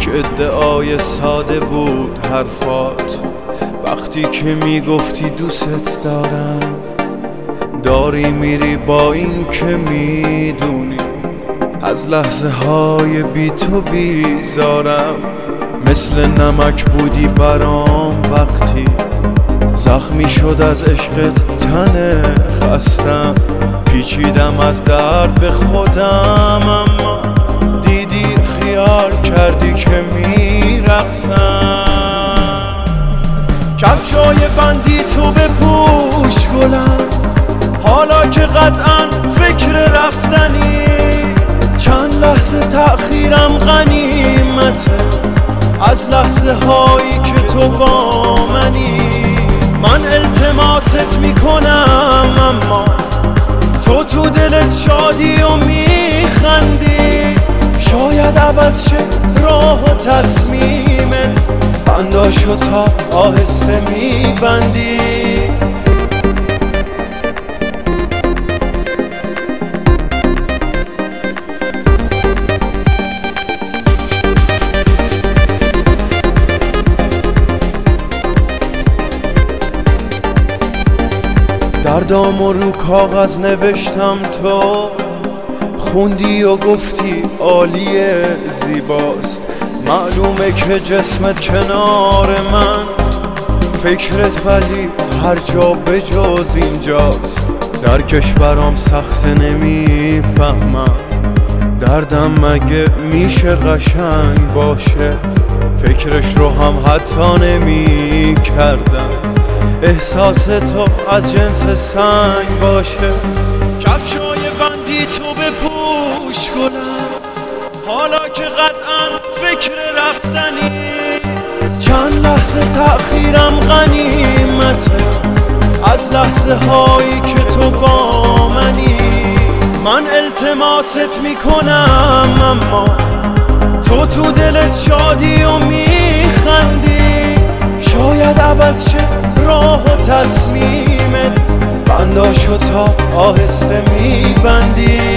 یک ادعای ساده بود حرفات وقتی که میگفتی دوست دارم. داری میری با این که میدونی از لحظه های بی تو بیزارم. مثل نمک بودی برام وقتی زخمی شد از عشقت تن خستم. پیچیدم از درد به خودم اما دیدی خیال کردی که میرقصم. کفشای بندی تو بپوش گلم حالا که قطعا فکر رفتنی. چند لحظه تأخیرم غنیمته از لحظه هایی که تو با منی. من التماست میکنم اما تو دلت شادی و میخندی. شاید عوض شه راه و تصمیمت بنداشو تا آهسته میبندی. دردامو رو کاغذ نوشتم تو خوندی و گفتی عالیه زیباست. معلومه که جسمت کنار من فکرت ولی هر جا به جز اینجاست. در کشورام سخت نمیفهمم دردم مگه میشه قشنگ باشه. فکرش رو هم حتی نمی کردم احساس تو از جنس سنگ باشه. کفشای بندی تو بپوش گلم حالا که قطعا فکر رفتنی. چند لحظه تأخیرم غنیمته از لحظه هایی که تو با منی. من التماست میکنم اما تو دلت شادی و میخندی. شاید عوض شه راه و تصمیمت بنداشو تا آهسته میبندی.